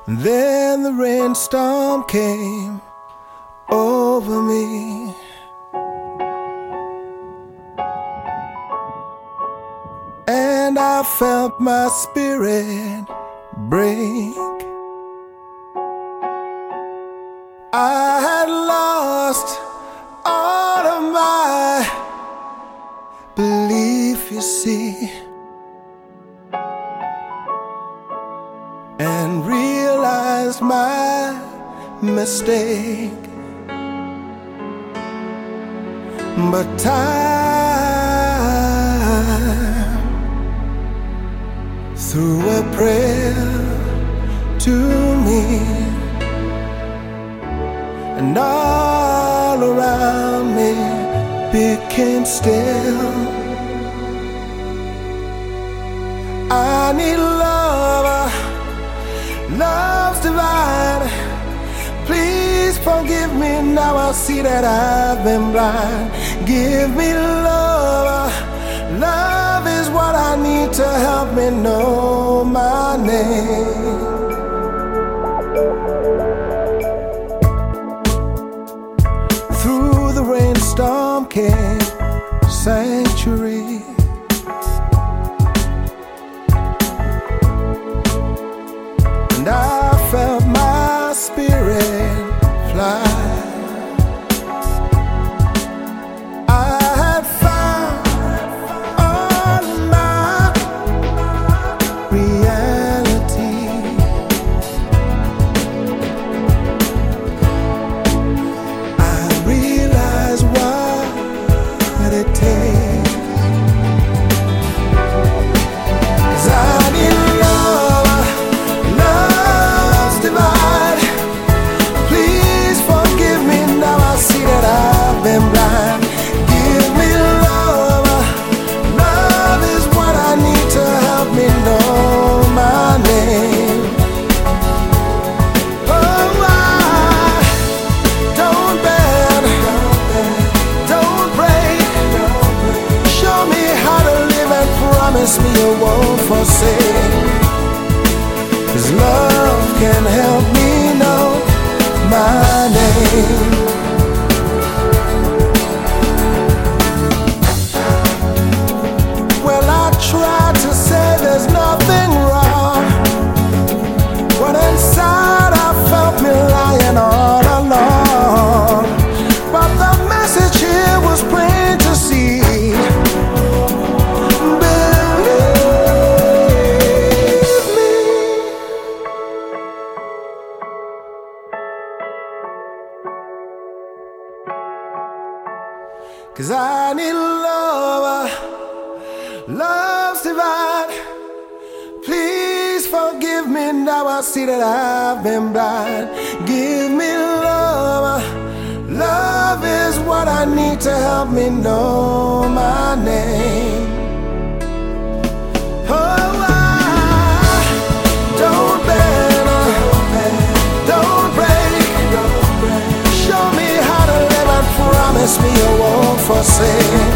Then the rainstorm came over me. And I felt my spirit break. I had lost all of my belief, you see, and realized my mistake. But time threw a prayer to me, and all around me became still. I need love, love's divine. Please forgive me, now I see that I've been blind. Give me love, love is what I need to help me know my name. Through the rainstorm came sanctuary. And I felt my spirit fly. I had found all my reality. I realized what it takes. 'Cause I need love, love's divine. Please forgive me, now I see that I've been blind. Give me love, love is what I need to help me know my name. Oh, I don't bend, don't break. Show me how to live and promise me you won't forsake. 'Cause love can help me know my name. Well, I tried to say there's nothing wrong, but inside I felt me lying all along. But the message here was plain to see. Believe me. 'Cause I need love, love's divine. Please forgive me, now I see that I've been blind. Give me love, love is what I need to help me know my name. Oh, I don't bend, don't break. Show me how to live and promise me you won't forsake.